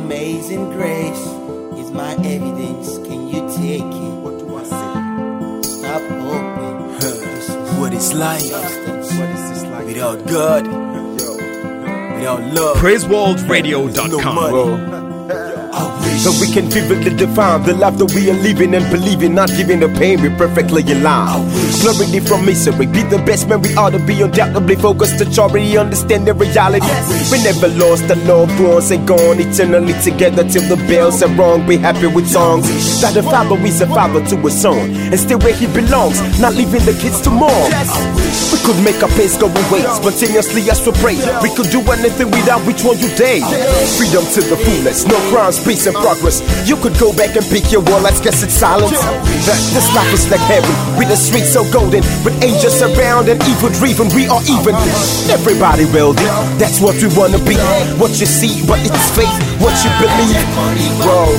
Amazing grace is my evidence. Can you take it? What do I say? Stop hoping. What is life? What is this like? Without God, without love, PraiseWorldRadio.com. So we can vividly define the life that we are living and believing, not giving the pain, we perfectly align. Clarity from misery, be the best man we ought to be, undoubtedly focused to charity, understand the reality. We never lost the loved ones and gone eternally together till the bells are rung. Be happy with songs. That the father is a father to his son, and still where he belongs, not leaving the kids to mourn. We could make our pace go away spontaneously as we pray. We could do anything without which one you dare. Freedom to the fullest, no crimes, peace and progress. You could go back and pick your wall, let's guess it's silence. This life is like heaven, with the streets so golden, with angels around and evil driven. We are even, everybody wealthy. That's what we wanna be. What you see, but it's faith, what you believe. Whoa.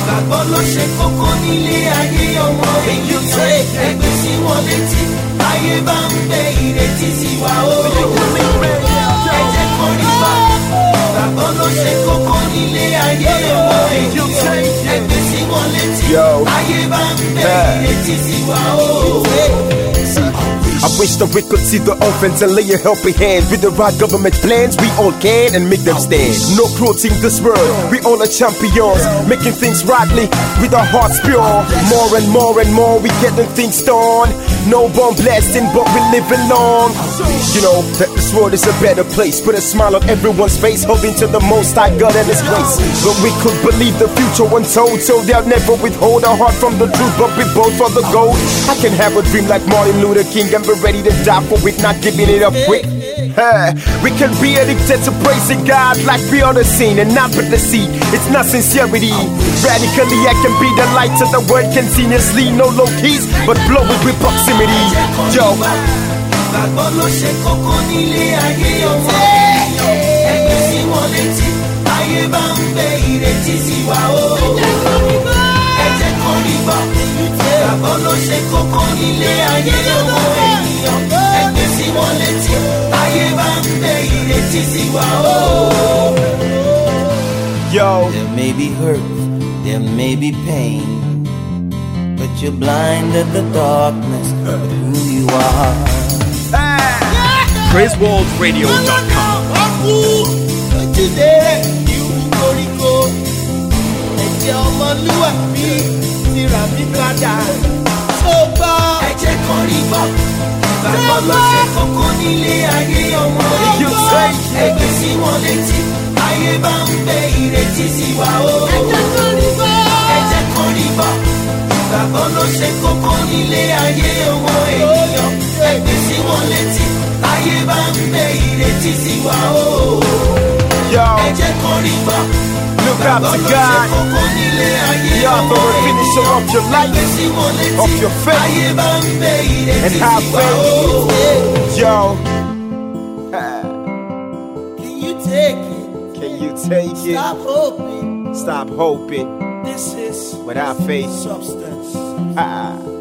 Yo, I wish that we could see the orphans and lay a helping hand. With the right government plans, we all can and make them stand. No cruelty in this world, we all are champions, making things rightly with our hearts pure. More and more and more, we getting things done. No bomb blasting, but we living long. You know that this world is a better place. Put a smile on everyone's face, hoping to the Most High God and His grace. But we could believe the future untold, so they'll never withhold our heart from the truth, but we both for the gold. I can have a dream like Martin Luther King and be ready to die for it, not giving it up quick. We can be addicted to praising God like we on the scene and not with the seed. It's not sincerity. Radically, I can be the light to the world continuously. No low keys, but blow it with proximity. Yo. Yo. There may be hurt, there may be pain, but you're blind to the darkness of who you are. PraiseWorldRadio.com. Look up to God, the author and finisher of your life, of your faith, and have faith. Yo, Can you take it? can you take it? Stop hoping. Stop hoping This is without faith. substance. Ah.